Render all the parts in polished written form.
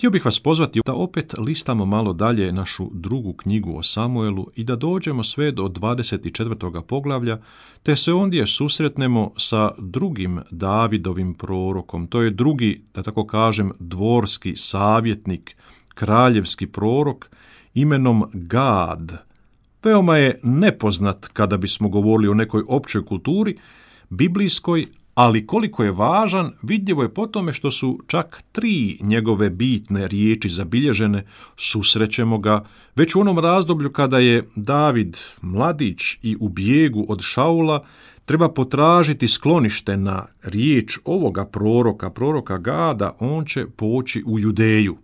Htio bih vas pozvati da opet listamo malo dalje našu drugu knjigu o Samuelu i da dođemo sve do 24. poglavlja, te se ondje susretnemo sa drugim Davidovim prorokom. To je drugi, da tako kažem, dvorski savjetnik, kraljevski prorok imenom Gad. Veoma je nepoznat kada bismo govorili o nekoj općoj kulturi, biblijskoj, ali koliko je važan, vidljivo je po tome što su čak 3 njegove bitne riječi zabilježene. Susrećemo ga već u onom razdoblju kada je David mladić i u bijegu od Šaula, treba potražiti sklonište. Na riječ ovoga proroka Gada, on će poći u Judeju.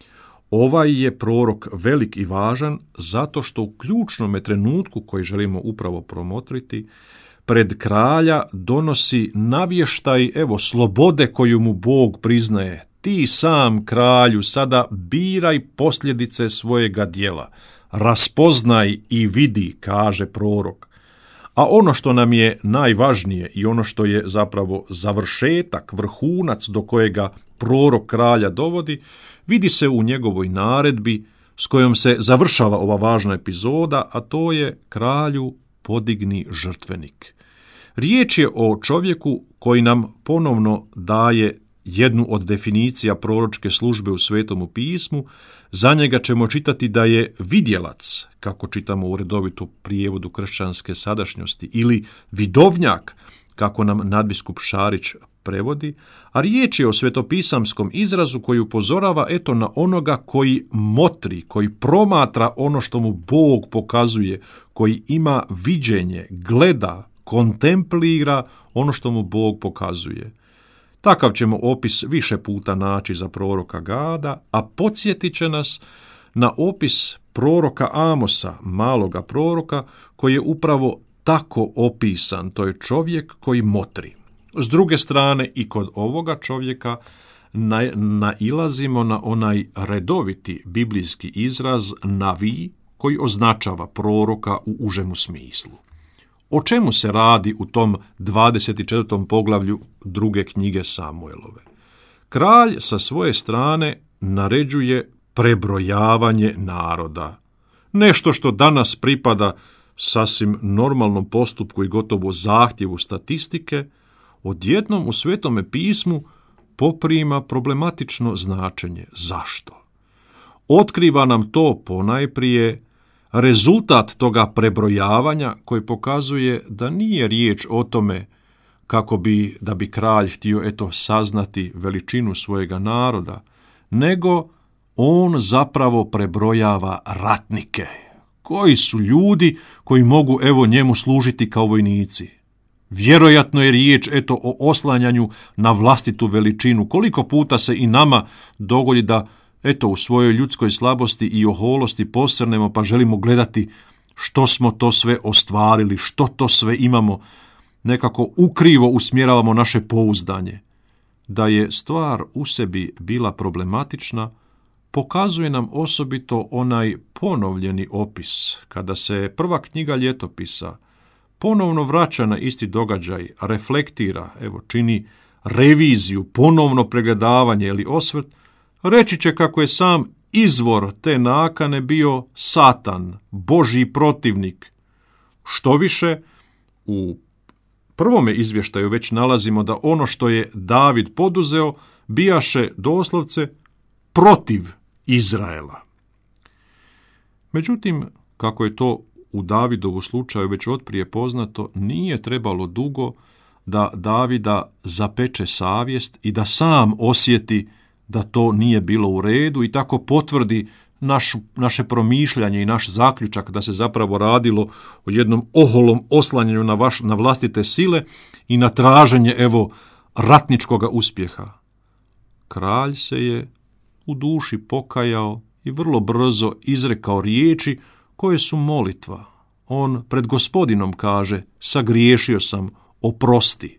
Ovaj je prorok velik i važan zato što u ključnom trenutku koji želimo upravo promotriti, pred kralja donosi navještaj, slobode koju mu Bog priznaje. Ti sam, kralju, sada biraj posljedice svojega djela. Raspoznaj i vidi, kaže prorok. A ono što nam je najvažnije i ono što je zapravo završetak, vrhunac do kojega prorok kralja dovodi, vidi se u njegovoj naredbi s kojom se završava ova važna epizoda, a to je kralju podigni žrtvenik. Riječ je o čovjeku koji nam ponovno daje jednu od definicija proročke službe u Svetomu pismu. Za njega ćemo čitati da je vidjelac, kako čitamo u redovitom prijevodu kršćanske sadašnjosti, ili vidovnjak, kako nam nadbiskup Šarić prevodi, a riječ je o svetopisamskom izrazu koji upozorava na onoga koji motri, koji promatra ono što mu Bog pokazuje, koji ima viđenje, gleda, kontemplira ono što mu Bog pokazuje. Takav ćemo opis više puta naći za proroka Gada, a podsjetit će nas na opis proroka Amosa, maloga proroka, koji je upravo tako opisan. To je čovjek koji motri. S druge strane, i kod ovoga čovjeka nailazimo na onaj redoviti biblijski izraz navi, koji označava proroka u užemu smislu. O čemu se radi u tom 24. poglavlju druge knjige Samuelove? Kralj sa svoje strane naređuje prebrojavanje naroda. Nešto što danas pripada sasvim normalnom postupku i gotovo zahtjevu statistike, odjednom u Svetome pismu poprima problematično značenje. Zašto? Otkriva nam to ponajprije rezultat toga prebrojavanja koji pokazuje da nije riječ o tome da bi kralj htio saznati veličinu svojega naroda, nego on zapravo prebrojava ratnike. Koji su ljudi koji mogu njemu služiti kao vojnici? Vjerojatno je riječ o oslanjanju na vlastitu veličinu. Koliko puta se i nama dogodi da u svojoj ljudskoj slabosti i oholosti posrnemo pa želimo gledati što smo to sve ostvarili, što to sve imamo, nekako ukrivo usmjeravamo naše pouzdanje. Da je stvar u sebi bila problematična, pokazuje nam osobito onaj ponovljeni opis, kada se prva knjiga Ljetopisa ponovno vraća na isti događaj, reflektira, čini reviziju, ponovno pregledavanje ili osvrt, reći će kako je sam izvor te nakane bio Satan, Božji protivnik. Što više, u prvome izvještaju već nalazimo da ono što je David poduzeo bijaše doslovce protiv Izraela. Međutim, kako je to u Davidovu slučaju već otprije poznato, nije trebalo dugo da Davida zapeče savjest i da sam osjeti da to nije bilo u redu i tako potvrdi naše promišljanje i naš zaključak da se zapravo radilo o jednom oholom oslanjanju na vlastite sile i na traženje ratničkoga uspjeha. Kralj se je u duši pokajao i vrlo brzo izrekao riječi koje su molitva. On pred Gospodinom kaže: sagriješio sam, oprosti.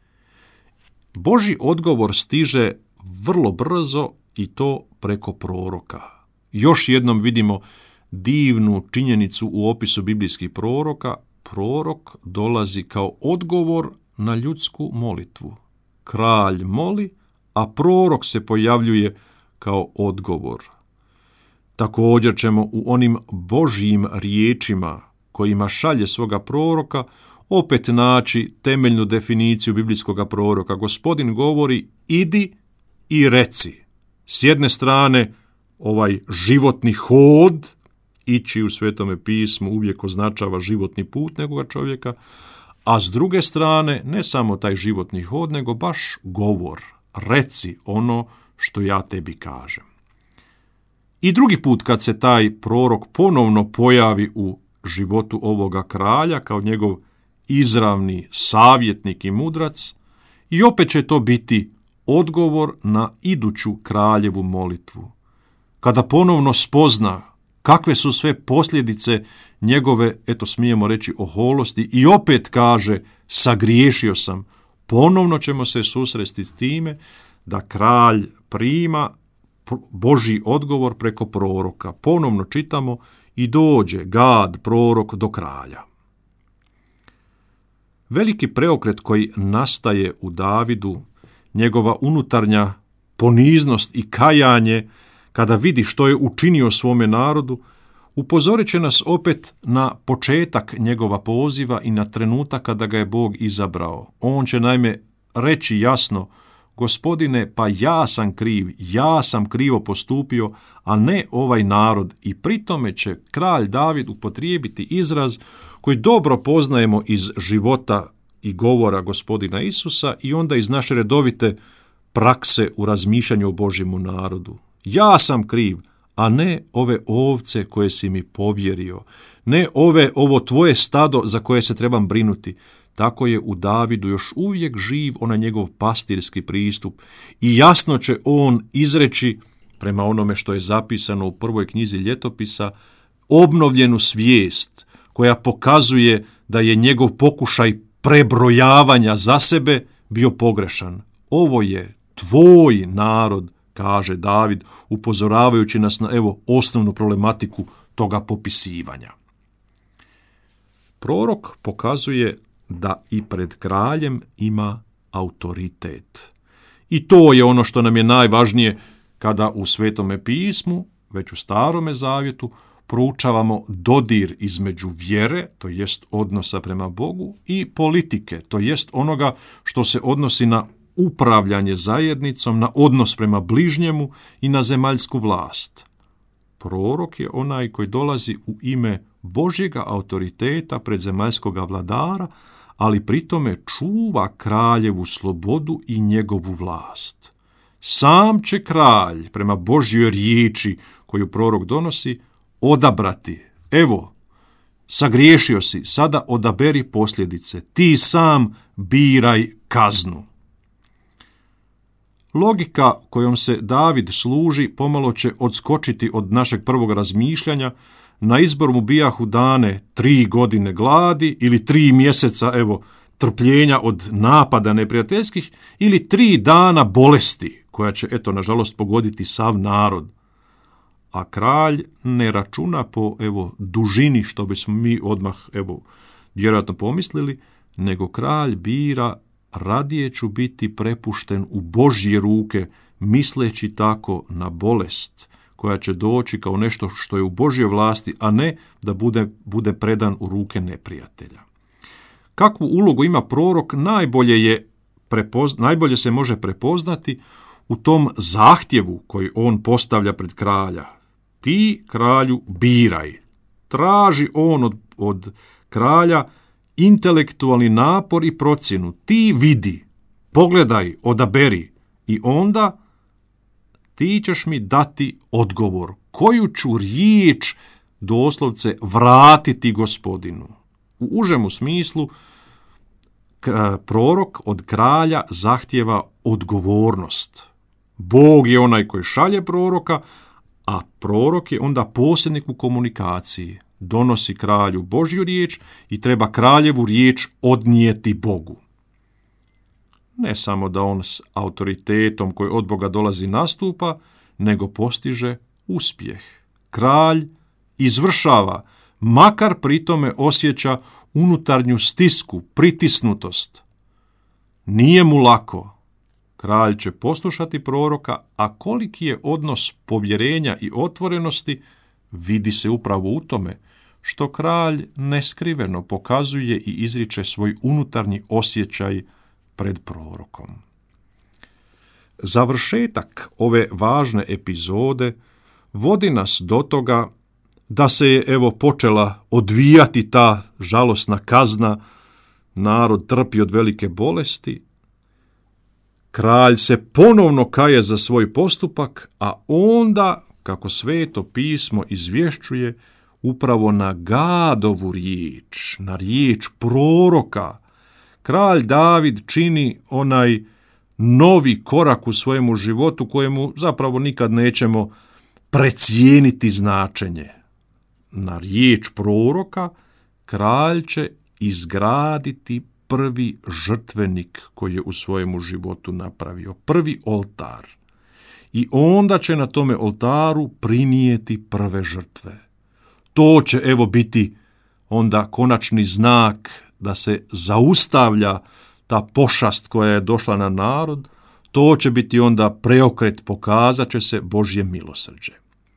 Božji odgovor stiže vrlo brzo i to preko proroka. Još jednom vidimo divnu činjenicu u opisu biblijskih proroka. Prorok dolazi kao odgovor na ljudsku molitvu. Kralj moli, a prorok se pojavljuje kao odgovor. Također ćemo u onim Božjim riječima kojima šalje svoga proroka opet naći temeljnu definiciju biblijskog proroka. Gospodin govori idi i reci. S jedne strane ovaj životni hod, ići u Svetome pismu uvijek označava životni put nekoga čovjeka, a s druge strane ne samo taj životni hod, nego baš govor. Reci ono što ja tebi kažem. I drugi put kad se taj prorok ponovno pojavi u životu ovoga kralja kao njegov izravni savjetnik i mudrac, i opet će to biti odgovor na iduću kraljevu molitvu. Kada ponovno spozna kakve su sve posljedice njegove, eto smijemo reći, oholosti, i opet kaže sagriješio sam, ponovno ćemo se susresti s time da kralj prima Božji odgovor preko proroka. Ponovno čitamo i dođe Gad, prorok, do kralja. Veliki preokret koji nastaje u Davidu, njegova unutarnja poniznost i kajanje kada vidi što je učinio svome narodu, upozorit će nas opet na početak njegova poziva i na trenutak kada ga je Bog izabrao. On će naime reći jasno: Gospodine, pa ja sam kriv, ja sam krivo postupio, a ne ovaj narod. I pri tome će kralj David upotrijebiti izraz koji dobro poznajemo iz života i govora Gospodina Isusa i onda iz naše redovite prakse u razmišljanju o Božjemu narodu. Ja sam kriv, a ne ove ovce koje si mi povjerio, ne ovo tvoje stado za koje se trebam brinuti. Tako je u Davidu još uvijek živ onaj njegov pastirski pristup i jasno će on izreći, prema onome što je zapisano u prvoj knjizi Ljetopisa, obnovljenu svijest koja pokazuje da je njegov pokušaj prebrojavanja za sebe bio pogrešan. Ovo je tvoj narod, kaže David, upozoravajući nas na osnovnu problematiku toga popisivanja. Prorok pokazuje da i pred kraljem ima autoritet. I to je ono što nam je najvažnije kada u Svetome pismu, već u Starome zavjetu, proučavamo dodir između vjere, to jest odnosa prema Bogu, i politike, to jest onoga što se odnosi na upravljanje zajednicom, na odnos prema bližnjemu i na zemaljsku vlast. Prorok je onaj koji dolazi u ime Božjega autoriteta pred zemaljskoga vladara, ali pritome čuva kraljevu slobodu i njegovu vlast. Sam će kralj, prema Božjoj riječi koju prorok donosi, odabrati. Evo, sagriješio si, sada odaberi posljedice. Ti sam biraj kaznu. Logika kojom se David služi pomalo će odskočiti od našeg prvog razmišljanja. Na izbor mu bijahu dane 3 godine gladi ili 3 mjeseca trpljenja od napada neprijateljskih ili 3 dana bolesti koja će nažalost pogoditi sav narod. A kralj ne računa po dužini, što bismo mi odmah vjerojatno pomislili, nego kralj bira: radije ću biti prepušten u Božje ruke, misleći tako na bolest koja će doći kao nešto što je u Božjoj vlasti, a ne da bude predan u ruke neprijatelja. Kakvu ulogu ima prorok najbolje se može prepoznati u tom zahtjevu koji on postavlja pred kralja. Ti, kralju, biraj. Traži on od kralja intelektualni napor i procjenu. Ti vidi, pogledaj, odaberi i onda ti ćeš mi dati odgovor. Koju ću riječ doslovce vratiti Gospodinu? U užemu smislu prorok od kralja zahtjeva odgovornost. Bog je onaj koji šalje proroka, a prorok je onda posrednik u komunikaciji. Donosi kralju Božju riječ i treba kraljevu riječ odnijeti Bogu. Ne samo da on s autoritetom koji od Boga dolazi nastupa, nego postiže uspjeh. Kralj izvršava, makar pritome osjeća unutarnju stisku, pritisnutost. Nije mu lako. kralj će poslušati proroka, a koliki je odnos povjerenja i otvorenosti vidi se upravo u tome što kralj neskriveno pokazuje i izriče svoj unutarnji osjećaj pred prorokom. Završetak ove važne epizode vodi nas do toga da se je počela odvijati ta žalosna kazna, narod trpi od velike bolesti, kralj se ponovno kaje za svoj postupak, a onda, kako Sveto pismo izvješćuje, upravo na Gadovu riječ, na riječ proroka, kralj David čini onaj novi korak u svojemu životu kojemu zapravo nikad nećemo precijeniti značenje. Na riječ proroka kralj će izgraditi prvi žrtvenik koji je u svojemu životu napravio, prvi oltar. I onda će na tome oltaru prinijeti prve žrtve. To će biti onda konačni znak da se zaustavlja ta pošast koja je došla na narod, to će biti onda preokret, pokazat će se Božje milosrđe.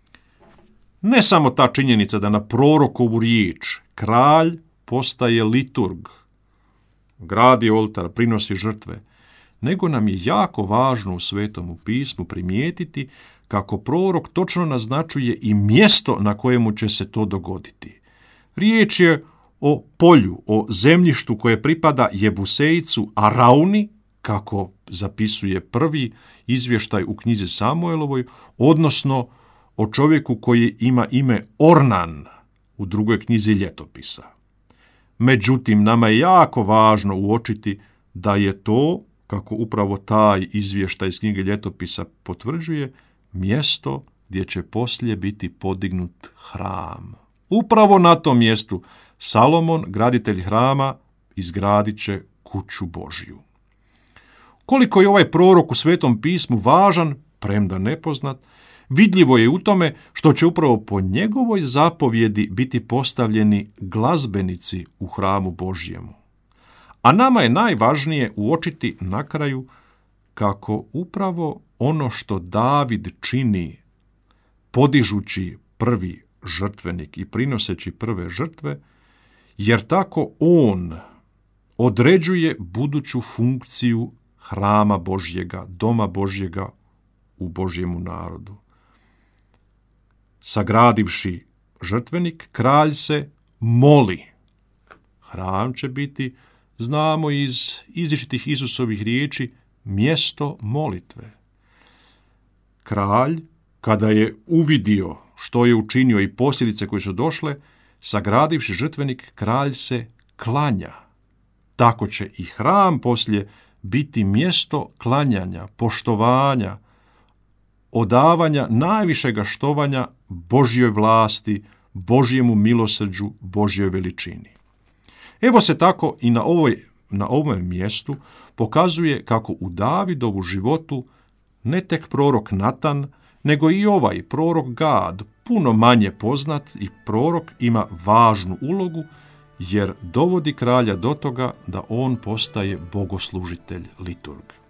Ne samo ta činjenica da na prorokovu riječ kralj postaje liturg, gradi oltar, prinosi žrtve, nego nam je jako važno u Svetomu pismu primijetiti kako prorok točno naznačuje i mjesto na kojemu će se to dogoditi. Riječ je o polju, o zemljištu koje pripada Jebusejcu Arauni, kako zapisuje prvi izvještaj u knjizi Samuelovoj, odnosno o čovjeku koji ima ime Ornan u drugoj knjizi Ljetopisa. Međutim, nama je jako važno uočiti da je to, kako upravo taj izvještaj iz knjige Ljetopisa potvrđuje, mjesto gdje će poslije biti podignut hram. Upravo na tom mjestu Salomon, graditelj hrama, izgradit će kuću Božju. Koliko je ovaj prorok u Svetom pismu važan, premda nepoznat, vidljivo je u tome što će upravo po njegovoj zapovjedi biti postavljeni glazbenici u hramu Božjemu. A nama je najvažnije uočiti na kraju kako upravo ono što David čini podižući prvi žrtvenik i prinoseći prve žrtve, jer tako on određuje buduću funkciju hrama Božjega, doma Božjega u Božjemu narodu. Sagradivši žrtvenik, kralj se moli. Hram će biti, znamo iz izričitih Isusovih riječi, mjesto molitve. Kralj, kada je uvidio što je učinio i posljedice koje su došle, sagradivši žrtvenik, kralj se klanja. Tako će i hram poslije biti mjesto klanjanja, poštovanja, odavanja najvišega štovanja Božjoj vlasti, Božjemu milosrđu, Božjoj veličini. Evo se tako i na ovom mjestu pokazuje kako u Davidovu životu ne tek prorok Natan, nego i ovaj prorok Gad, puno manje poznat, i prorok ima važnu ulogu jer dovodi kralja do toga da on postaje bogoslužitelj, liturg.